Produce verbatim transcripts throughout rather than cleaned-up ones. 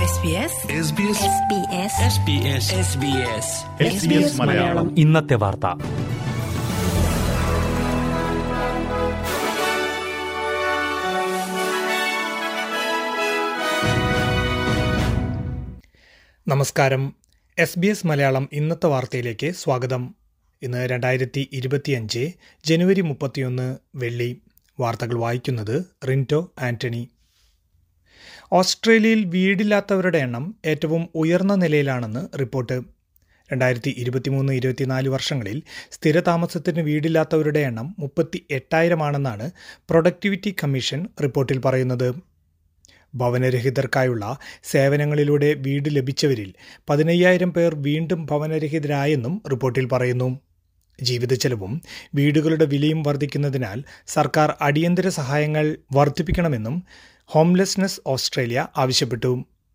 മലയാളം ഇന്നത്തെ വാർത്ത. നമസ്കാരം. എസ് ബി എസ് മലയാളം ഇന്നത്തെ വാർത്തയിലേക്ക് സ്വാഗതം. ഇന്ന് രണ്ടായിരത്തി ഇരുപത്തിയഞ്ച് ജനുവരി മുപ്പത്തിയൊന്ന് വെള്ളി. വാർത്തകൾ വായിക്കുന്നത് റിൻറ്റോ ആന്റണി. ഓസ്ട്രേലിയയിൽ വീടില്ലാത്തവരുടെ എണ്ണം ഏറ്റവും ഉയർന്ന നിലയിലാണെന്ന് റിപ്പോർട്ട്. രണ്ടായിരത്തി ഇരുപത്തിമൂന്ന് ഇരുപത്തിനാല് വർഷങ്ങളിൽ സ്ഥിരതാമസത്തിന് വീടില്ലാത്തവരുടെ എണ്ണം മുപ്പത്തി എട്ടായിരമാണെന്നാണ് പ്രൊഡക്ടിവിറ്റി കമ്മീഷൻ റിപ്പോർട്ടിൽ പറയുന്നത്. ഭവനരഹിതർക്കായുള്ള സേവനങ്ങളിലൂടെ വീട് ലഭിച്ചവരിൽ പതിനയ്യായിരം പേർ വീണ്ടും ഭവനരഹിതരായെന്നും റിപ്പോർട്ടിൽ പറയുന്നു. ജീവിത ചെലവും വീടുകളുടെ വിലയും വർദ്ധിക്കുന്നതിനാൽ സർക്കാർ അടിയന്തര സഹായങ്ങൾ വർദ്ധിപ്പിക്കണമെന്നും ഹോംലെസ്നെസ് ഓസ്ട്രേലിയ ആവശ്യപ്പെട്ടു.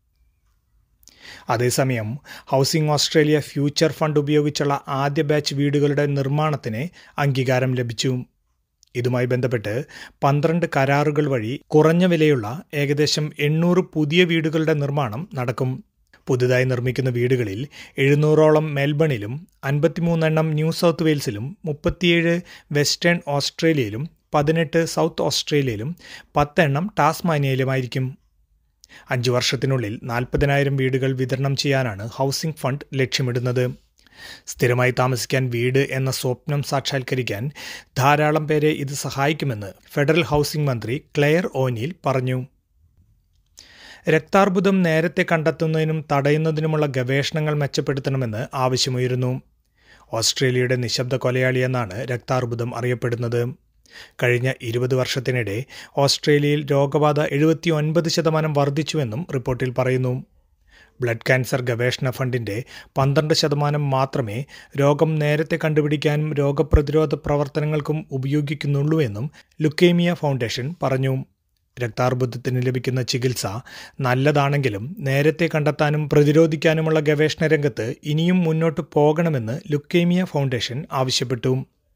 അതേസമയം ഹൗസിംഗ് ഓസ്ട്രേലിയ ഫ്യൂച്ചർ ഫണ്ട് ഉപയോഗിച്ചുള്ള ആദ്യ ബാച്ച് വീടുകളുടെ നിർമ്മാണത്തിന് അംഗീകാരം ലഭിച്ചു. ഇതുമായി ബന്ധപ്പെട്ട് പന്ത്രണ്ട് കരാറുകൾ വഴി കുറഞ്ഞ വിലയുള്ള ഏകദേശം എണ്ണൂറ് പുതിയ വീടുകളുടെ നിർമ്മാണം നടക്കും. പുതുതായി നിർമ്മിക്കുന്ന വീടുകളിൽ എഴുന്നൂറോളം മെൽബണിലും അൻപത്തിമൂന്നെണ്ണം ന്യൂ സൗത്ത് വെയിൽസിലും മുപ്പത്തിയേഴ് വെസ്റ്റേൺ ഓസ്ട്രേലിയയിലും പതിനെട്ട് സൗത്ത് ഓസ്ട്രേലിയയിലും പത്തെണ്ണം ടാസ്മാനിയയിലുമായിരിക്കും. അഞ്ചു വർഷത്തിനുള്ളിൽ നാൽപ്പതിനായിരം വീടുകൾ വിതരണം ചെയ്യാനാണ് ഹൗസിംഗ് ഫണ്ട് ലക്ഷ്യമിടുന്നത്. സ്ഥിരമായി താമസിക്കാൻ വീട് എന്ന സ്വപ്നം സാക്ഷാത്കരിക്കാൻ ധാരാളം പേരെ ഇത് സഹായിക്കുമെന്ന് ഫെഡറൽ ഹൗസിംഗ് മന്ത്രി ക്ലെയർ ഓനീൽ പറഞ്ഞു. രക്താർബുദം നേരത്തെ കണ്ടെത്തുന്നതിനും തടയുന്നതിനുമുള്ള ഗവേഷണങ്ങൾ മെച്ചപ്പെടുത്തണമെന്ന് ആവശ്യമുയരുന്നു. ഓസ്ട്രേലിയയുടെ നിശബ്ദ കൊലയാളിയെന്നാണ് രക്താർബുദം അറിയപ്പെടുന്നത്. കഴിഞ്ഞ ഇരുപത് വർഷത്തിനിടെ ഓസ്ട്രേലിയയിൽ രോഗബാധ എഴുപത്തി ഒൻപത് ശതമാനം വർദ്ധിച്ചുവെന്നും റിപ്പോർട്ടിൽ പറയുന്നു. ബ്ലഡ് ക്യാൻസർ ഗവേഷണ ഫണ്ടിന്റെ പന്ത്രണ്ട് ശതമാനം മാത്രമേ രോഗം നേരത്തെ കണ്ടുപിടിക്കാനും രോഗപ്രതിരോധ പ്രവർത്തനങ്ങൾക്കും ഉപയോഗിക്കുന്നുള്ളൂ എന്നും ലുക്കേമിയ ഫൗണ്ടേഷൻ പറഞ്ഞു. രക്താർബുദത്തിന് ലഭിക്കുന്ന ചികിത്സ നല്ലതാണെങ്കിലും നേരത്തെ കണ്ടെത്താനും പ്രതിരോധിക്കാനുമുള്ള ഗവേഷണ രംഗത്ത് ഇനിയും മുന്നോട്ട് പോകണമെന്ന് ലുക്കേമിയ ഫൗണ്ടേഷൻ ആവശ്യപ്പെട്ടു.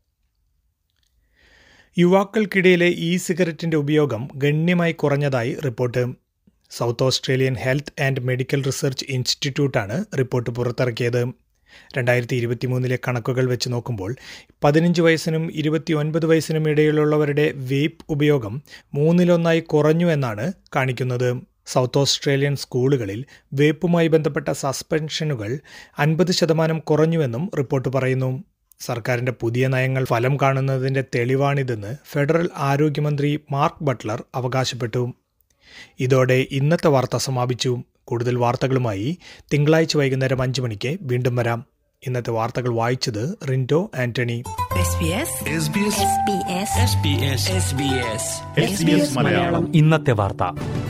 യുവാക്കൾക്കിടയിലെ ഇ സിഗരറ്റിന്റെ ഉപയോഗം ഗണ്യമായി കുറഞ്ഞതായി report. South Australian health and medical research ഇൻസ്റ്റിറ്റ്യൂട്ടാണ് റിപ്പോർട്ട് പുറത്തിറക്കിയത്. രണ്ടായിരത്തി ഇരുപത്തി മൂന്നിലെ കണക്കുകൾ വെച്ച് നോക്കുമ്പോൾ പതിനഞ്ച് വയസ്സിനും ഇരുപത്തി ഒൻപത് വയസ്സിനും ഇടയിലുള്ളവരുടെ വേപ്പ് ഉപയോഗം മൂന്നിലൊന്നായി കുറഞ്ഞു എന്നാണ് കാണിക്കുന്നത്. സൗത്ത് ഓസ്ട്രേലിയൻ സ്കൂളുകളിൽ വേപ്പുമായി ബന്ധപ്പെട്ട സസ്പെൻഷനുകൾ അൻപത് ശതമാനം കുറഞ്ഞുവെന്നും റിപ്പോർട്ട് പറയുന്നു. സർക്കാരിന്റെ പുതിയ നയങ്ങൾ ഫലം കാണുന്നതിന്റെ തെളിവാണിതെന്ന് ഫെഡറൽ ആരോഗ്യമന്ത്രി മാർക്ക് ബട്ട്ലർ അവകാശപ്പെട്ടു. ഇതോടെ ഇന്നത്തെ വാർത്ത സമാപിച്ചു. കൂടുതൽ വാർത്തകളുമായി തിങ്കളാഴ്ച വൈകുന്നേരം അഞ്ചു മണിക്ക് വീണ്ടും വരാം. ഇന്നത്തെ വാർത്തകൾ വായിച്ചത് റിൻറ്റോ ആന്റണി. ഇന്നത്തെ വാർത്ത.